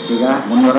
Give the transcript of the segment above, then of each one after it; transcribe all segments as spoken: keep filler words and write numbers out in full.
ಈಗ ಮುನ್ನೂರ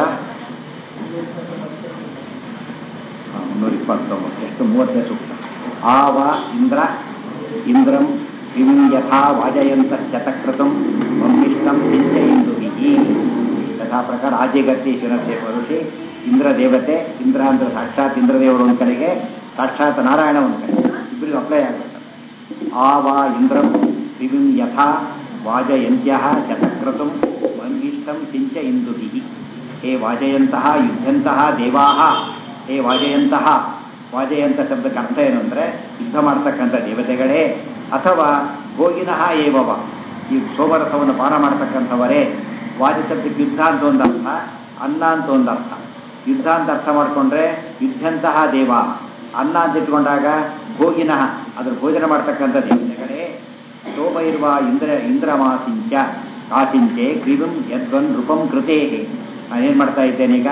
ಮುನ್ನೂರ ಇಪ್ಪತ್ತೊಂಬತ್ತು ಎಷ್ಟು ಮೂವತ್ತನೇ ಸೂಕ್ತ. ಆವ ಇಂದ್ರ ಇಂದ್ರಂ ಕಿಂ ಯಥಾ ವಾಜಯಂತ ಶತಕೃತಂ ಮಮ್ಮಿಷ್ಟಂ ಸಿಂಚ ಇಂದುಹಿ. ಯಥಾ ಪ್ರಕಾರ ಆಜಿಗತಿ ಶಿರಸೆ ಋಷಿ ಇಂದ್ರ ದೇವತೆ, ಇಂದ್ರ ಅಂದ್ರೆ ಸಾಕ್ಷಾತ್ ಇಂದ್ರದೇವರು ಒಂದು ಕಡೆಗೆ, ಸಾಕ್ಷಾತ್ ನಾರಾಯಣ ಒಂದು ಕಡೆ, ಇಬ್ಬರಿಗೂ ಅಪ್ಲೈ ಆಗುತ್ತೆ. ಆವ ಇಂದ್ರಂ ಕಿಂ ಯಥಾ ವಾಜಯಂತ್ಯ ಶತಕೃತಂ ಮಮ್ಮಿಷ್ಟಂ ಸಿಂಚ ಇಂದುಹಿ. ಹೇ ವಾಜಯಂತಹ ಯುದ್ಧಂತಹ ದೇವಾಹ, ಹೇ ವಾಜಯಂತಹ, ವಾಜಯಂತ ಶಬ್ದಕ್ಕೆ ಅರ್ಥ ಏನು ಅಂದರೆ ಯುದ್ಧ ಮಾಡ್ತಕ್ಕಂಥ ದೇವತೆಗಳೇ, ಅಥವಾ ಭೋಗಿನಃ ಏವವ, ಈ ಸೋಮರಸವನ್ನು ಪಾನ ಮಾಡ್ತಕ್ಕಂಥವರೇ. ವಾಜ ಶಬ್ದಕ್ಕೆ ಯುದ್ಧ ಅಂತ ಒಂದು ಅರ್ಥ, ಅನ್ನ ಅಂತ ಒಂದು ಅರ್ಥ. ಯುದ್ಧ ಅಂತ ಅರ್ಥ ಮಾಡಿಕೊಂಡ್ರೆ ಯುದ್ಧಂತಹ ದೇವ, ಅನ್ನ ಅಂತ ಇಟ್ಕೊಂಡಾಗ ಭೋಗಿನಃ, ಅದ್ರ ಭೋಜನ ಮಾಡ್ತಕ್ಕಂಥ ದೇವತೆಗಳೇ. ಸೋಮ ಇರುವ ಇಂದ್ರ ಇಂದ್ರಮಾಸಿಂಚ ಕಾಸಿಂಚೆ ಕ್ರಿವಂ ಯದ್ವನ್ ರೂಪಂ ಕೃತೇ. ನಾನೇನು ಮಾಡ್ತಾ ಇದ್ದೇನೀಗ,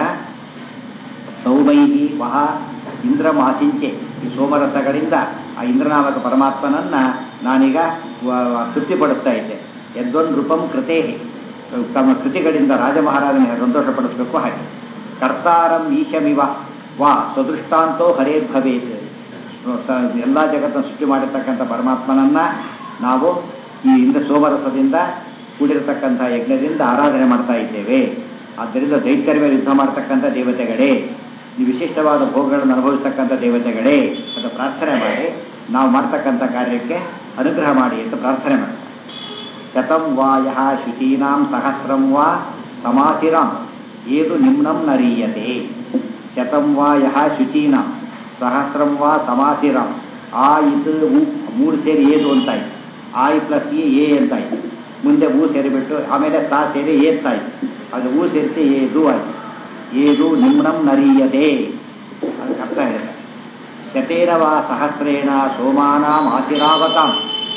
ಸೌಮೈಹಿ ವಹ ಇಂದ್ರಮಾಸಿಂಚೆ, ಈ ಸೋಮರಸಗಳಿಂದ ಆ ಇಂದ್ರನಾಮಕ ಪರಮಾತ್ಮನನ್ನು ನಾನೀಗ ತೃಪ್ತಿಪಡಿಸ್ತಾ ಇದ್ದೆ. ಯದ್ವನ್ ರೂಪಂ ಕೃತೇ, ತಮ್ಮ ಕೃತಿಗಳಿಂದ ರಾಜ ಮಹಾರಾಜನ ಸಂತೋಷಪಡಿಸಬೇಕು. ಹಾಗೆ ಕರ್ತಾರಂ ಈಶಮಿವ ವಾ ಸ್ವದೃಷ್ಟಾಂತೋ ಹರೇರ್ಭವೇತ್, ಎಲ್ಲ ಜಗತ್ತನ್ನು ಸೃಷ್ಟಿ ಮಾಡಿರ್ತಕ್ಕಂಥ ಪರಮಾತ್ಮನನ್ನು ನಾವು ಈ ಇಂದ್ರ ಸೋಮರಸದಿಂದ ಕೂಡಿರತಕ್ಕಂಥ ಯಜ್ಞದಿಂದ ಆರಾಧನೆ ಮಾಡ್ತಾ ಇದ್ದೇವೆ. ಆದ್ದರಿಂದ ದೈತ್ಯರ ಮೇಲೆ ಯುದ್ಧ ಮಾಡ್ತಕ್ಕಂಥ ದೇವತೆಗಳೇ, ಈ ವಿಶಿಷ್ಟವಾದ ಭೋಗಗಳನ್ನು ಅನುಭವಿಸ್ತಕ್ಕಂಥ ದೇವತೆಗಳೇ ಅಂತ ಪ್ರಾರ್ಥನೆ ಮಾಡಿ ನಾವು ಮಾಡ್ತಕ್ಕಂಥ ಕಾರ್ಯಕ್ಕೆ ಅನುಗ್ರಹ ಮಾಡಿ ಅಂತ ಪ್ರಾರ್ಥನೆ ಮಾಡ್ತಾರೆ. ಶತಂ ವಾ ಯಹ ಶುಚೀನಾಂ ಸಹಸ್ರಂ ವಾ ಸಮಾಸಿರಾಂ ಏದು ನಿಮ್ನಂ ನರೀಯತೆ. ಶತಂ ವಾ ಯಹ ಶುಚೀನಾಂ ಸಹಸ್ರಂ ವಾ ಸಮಾಸಿರಾಂ. ಆ ಇದು ಹೂ ಮೂರು ಸೇರಿ ಏದು ಅಂತಾಯ್ತು, ಆಯ್ ಪ್ಲಸ್ ಎ ಎ ಅಂತಾಯ್ತು. ಮುಂದೆ ಹೂ ಸೇರಿಬಿಟ್ಟು ಆಮೇಲೆ ಸಾ ಸೇರಿ ಏತ್ತಾಯ್ತು, ಅದು ಹೂ ಸೇರಿಸಿ ಏದು ಆಯ್ತು. ಏದು ನಿಮ್ನಂ ನರೀಯತೆ ಅದಕ್ಕೆ ಅರ್ಥ ಹೇಳಿದೆ. ಶತೇನ ವಾ ಸಹಸ್ರೇಣ ಸೋಮಾನಾಂ ಆಶಿರಾವತಾಂ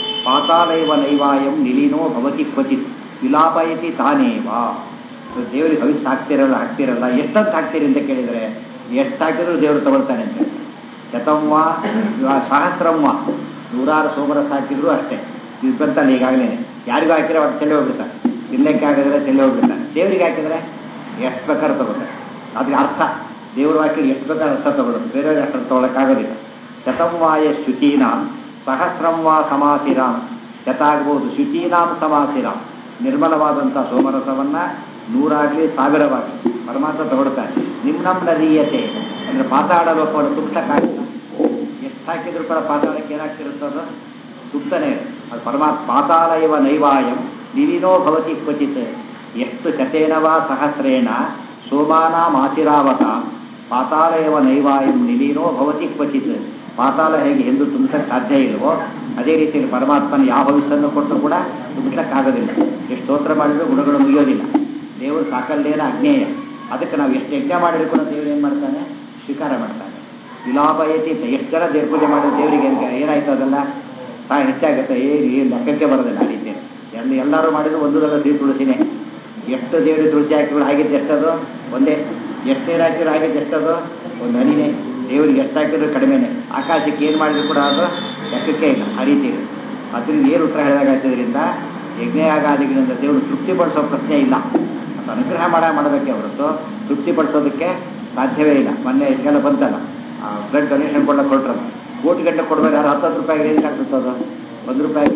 ಪಾತಾಳೈವ ನೈವಾಯಂ ನಿಲೀನೋ ಭವತಿ ಕ್ವಚಿತ್ ವಿಲಾಪಯತಿ ತಾನೇವಾ. ದೇವರಿಗೆ ಭವಿಷ್ಯ ಹಾಕ್ತಿರಲ್ಲ ಹಾಕ್ತಿರಲ್ಲ ಎಷ್ಟೊತ್ತು ಹಾಕ್ತೀರಿ ಅಂತ ಕೇಳಿದರೆ ಎಷ್ಟು ಹಾಕಿದ್ರು ದೇವರು ತಗೊಳ್ತಾನೆ ಅಂತ. ಶತಂವಾ ಸಹಸ್ರಂವಾ, ನೂರಾರು ಸೋಮರಸ ಹಾಕಿದ್ರು ಅಷ್ಟೇ. ಇದು ಬಂತಲ್ಲ ಈಗಾಗಲೇ, ಯಾರಿಗೂ ಹಾಕಿದ್ರೆ ಅವ್ರು ಚೆಲ್ಲಿ ಹೋಗ್ಬಿಡ್ತಾರೆ, ತಿನ್ನಕ್ಕೆ ಆಗಿದ್ರೆ ಚೆಲ್ಲಿ ಹೋಗ್ಬಿಡ್ತಾರೆ. ದೇವರಿಗೆ ಹಾಕಿದರೆ ಎಷ್ಟು ಬೇಕಾದ್ರೆ ತಗೋತಾರೆ. ಅದಕ್ಕೆ ಅರ್ಥ ದೇವರು ಹಾಕಿದ್ರೆ ಎಷ್ಟು ಬೇಕಾದ್ರೆ ಅರ್ಥ ತಗೊಳ್ಳೋದು, ಬೇರೆಯವ್ರಿಗೆ ಅರ್ಥ ತಗೊಳ್ಳೋಕ್ಕಾಗೋದಿಲ್ಲ. ಶತಂವಾಯ ಶುಚೀನಾಂ ಸಹಸ್ರಂ ವಾ ಸಮಾಸಿರಾಂ. ಶತ ಆಗ್ಬೋದು, ಶುಚೀನಾಂ ಸಮಾಸಿರಾಂ, ನಿರ್ಮಲವಾದಂಥ ಸೋಮರಸವನ್ನು ನೂರಾಗಲಿ ಸಾವಿರವಾಗಿ ಪರಮಾತ್ಮ ತಗೊಳ್ತಾನೆ. ನಿಮ್ನಂ ನರೀಯತೆ ಅಂದರೆ ಪಾತಾಳ ಲೋಕವನ್ನು ತುಪ್ತಕ್ಕಾಗಿಲ್ಲ. ಎಷ್ಟು ಹಾಕಿದ್ರು ಕೂಡ ಪಾತಾಳಕ್ಕೆ ಏನಾಗ್ತಿರುತ್ತದು, ತುಪ್ತನೇ. ಅದು ಪರಮಾತ್ಮ ಪಾತಾಳ ಇವ ನೈವಾಯಂ ನಿಲೀನೋ ಭವತಿ ಕ್ವಚಿತ್. ಎಷ್ಟು ಶತೇನವಾ ಸಹಸ್ರೇಣ ಸೋಮಾನಾಂ ಆಶಿರಾವತ ಪಾತಾಳ ಇವ ನೈವಾಯಂ ನಿಲೀನೋ ಭವತಿ ಕ್ವಚಿತ್. ಪಾತಾಳ ಹೇಗೆ ಎಂದು ತುಂಬಿಸಕ್ಕೆ ಸಾಧ್ಯ ಇಲ್ವೋ ಅದೇ ರೀತಿಯಲ್ಲಿ ಪರಮಾತ್ಮನ ಯಾವ ಭವಿಷ್ಯವನ್ನು ಕೊಟ್ಟು ಕೂಡ ತುಂಬಿಸಕ್ಕಾಗೋದಿಲ್ಲ. ಎಷ್ಟು ಸ್ತೋತ್ರ ಮಾಡಿದರೂ ಗುಣಗಳು ಮುಗಿಯೋದಿಲ್ಲ. ದೇವರು ಸಾಕಲ್ಲೇನ ಅಜ್ಞೇಯ. ಅದಕ್ಕೆ ನಾವು ಎಷ್ಟು ಯಜ್ಞ ಮಾಡಿದ್ರು ಕೂಡ ದೇವರು ಏನು ಮಾಡ್ತಾನೆ, ಸ್ವೀಕಾರ ಮಾಡ್ತಾನೆ. ವಿಲಾಪಯತಿ, ಎಷ್ಟು ಜನ ದೇವ್ರ ಪೂಜೆ ಮಾಡಿದ್ರೆ ದೇವರಿಗೆ ಏನಾಯ್ತು ಅದೆಲ್ಲ ಸಹ ಹೆಚ್ಚಾಗುತ್ತೆ, ಏನು ಲೆಕ್ಕಕ್ಕೆ ಬರೋದಿಲ್ಲ. ಆ ರೀತಿ ಎಲ್ಲ ಎಲ್ಲರೂ ಮಾಡಿದ್ರು ಒಂದು ದಲ್ಲ ಸಿಹಿ ತುಳಸಿನೇ. ಎಷ್ಟು ದೇವರಿಗೆ ತುಳಸಿ ಹಾಕಿದ್ರು ಆಗಿದ್ದು ಎಷ್ಟದು ಒಂದೇ, ಎಷ್ಟು ನೀರು ಹಾಕಿದ್ರು ಆಗಿದ್ದು ಎಷ್ಟದು ಒಂದು ಹನಿನೇ. ದೇವರಿಗೆ ಎಷ್ಟು ಹಾಕಿದ್ರು ಕಡಿಮೆನೇ. ಆಕಾಶಕ್ಕೆ ಏನು ಮಾಡಿದ್ರು ಕೂಡ ಅದು ಲೆಕ್ಕಕ್ಕೆ ಇಲ್ಲ. ಆ ರೀತಿ ಇದೆ. ಅದರಿಂದ ಏನು ಉತ್ತರ ಹೇಳಿದಾಗಾಗ್ತದ್ರಿಂದ ಯಜ್ಞಯಾಗಾದಿಗಳಿಂದ ದೇವರು ತೃಪ್ತಿಪಡಿಸೋ ಪ್ರಶ್ನೆ ಇಲ್ಲ. ಅದು ಅನುಗ್ರಹ ಮಾಡ ಮಾಡಬೇಕೆ ಹೊರತು ತೃಪ್ತಿಪಡಿಸೋದಕ್ಕೆ ಸಾಧ್ಯವೇ ಇಲ್ಲ. ಮೊನ್ನೆ ಇದಕ್ಕೆಲ್ಲ ಬಂತಲ್ಲ, ಬ್ಲಡ್ ಡೊನೇಷನ್ ಕೊಡೋಕೆ ಹೊರಟ್ರಲ್ಲ, ಕೋಟಿ ಗಂಟೆ ಕೊಡಬೇಕು. ಯಾರು ಹತ್ತು ಹತ್ತು ರೂಪಾಯಿಗೆ ಏನು ಆಗ್ತದೋ, ಒಂದು ರೂಪಾಯಿ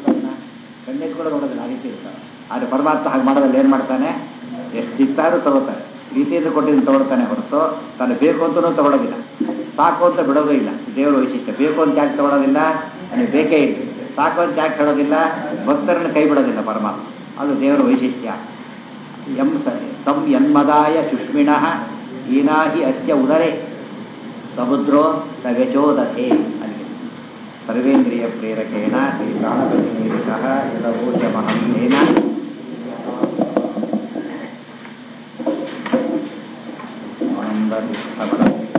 ಗಂಟೆಗೆ ಕೂಡ ನೋಡೋದಿಲ್ಲ. ಆ ರೀತಿ ಇರ್ತಾರೆ. ಆದರೆ ಪರಮಾತ್ಮ ಹಾಗೆ ಮಾಡೋದ್ರಲ್ಲಿ ಏನು ಮಾಡ್ತಾನೆ, ಎಷ್ಟು ಸಿಗ್ತಾರೂ ತಗೋತಾನೆ. ರೀತಿಯಿಂದ ಕೊಟ್ಟಿದ್ದು ತಗೊಳ್ತಾನೆ ಹೊರತು ತಾನು ಬೇಕು ಅಂತಲೂ ತಗೊಳ್ಳೋದಿಲ್ಲ, ಸಾಕು ಅಂತ ಬಿಡೋದೇ ಇಲ್ಲ. ದೇವರು ವೈಶಿಷ್ಟ್ಯ. ಬೇಕು ಅಂತ ಯಾಕೆ ತಗೊಳ್ಳೋದಿಲ್ಲ, ನನಗೆ ಬೇಕೇ ಇಲ್ಲ. ಸಾಕು ಅಂತ ಯಾಕೆ ಹೇಳೋದಿಲ್ಲ, ಭಕ್ತರನ್ನು ಕೈ ಬಿಡೋದಿಲ್ಲ ಪರಮಾತ್ಮ. ಅದು ದೇವರ ವೈಶಿಷ್ಟ್ಯ. ಎಂ ತಂ ಯನ್ಮದಾಯ ಸುಷ್ಮಿಣಃ ಹೀನಾಹಿ ಅಸ್ಯ ಉದರೇ ಸಮುದ್ರೋ ಸವ್ಯಚೋದತೆ. ಅಲ್ಲಿಗೆ ಸರ್ವೇಂದ್ರಿಯ ಪ್ರೇರಕೇಣ ಶ್ರೀ ಪ್ರಾಣಪತಿನಿರಿಷಃ ಯದವೋಚ ಮಹಂತೇನ ಆನಂದ